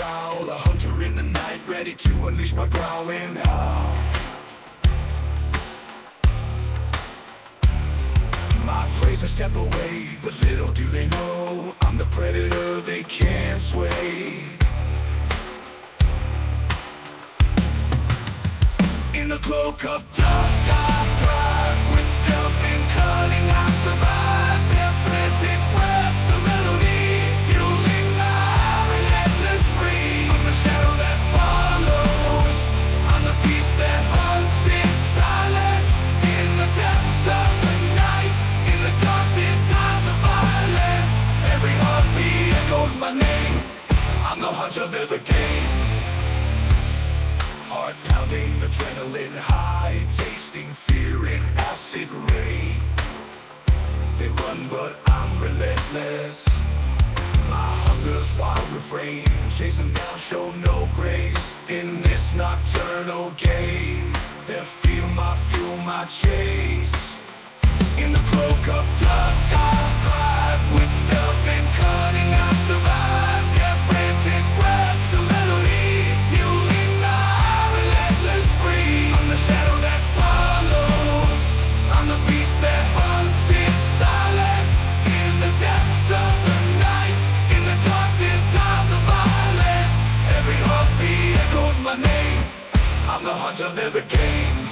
howl, a hunter in the night, ready to unleash my growling howl. My prey's a step away, but little do they know I'm the predator they can't sway. In the cloak of dusk I thrive, with stealth and cunning I survive. Their frantic breaths a melody, fueling my relentless spree. I'm the shadow that follows, I'm the beast that hunts in silence. In the depths of the night, in the darkness of the violence, every heartbeat echoes my name. I'm the hunter, they're the game. Heart pounding, adrenaline high, tasting fear in acid rain. They run but I'm relentless, my hunger's wild refrain. Chase them down, show no grace, in this nocturnal game. They'll feel my fuel, my chase. In the cloak of dusk I thrive, with stealth and cunning I survive. Their frantic breaths a melody, fueling my relentless spree. I'm the shadow that follows, I'm the beast that hunts in silence. In the depths of the night, in the darkness of the violence, every heartbeat echoes my name. I'm the hunter, they're the game.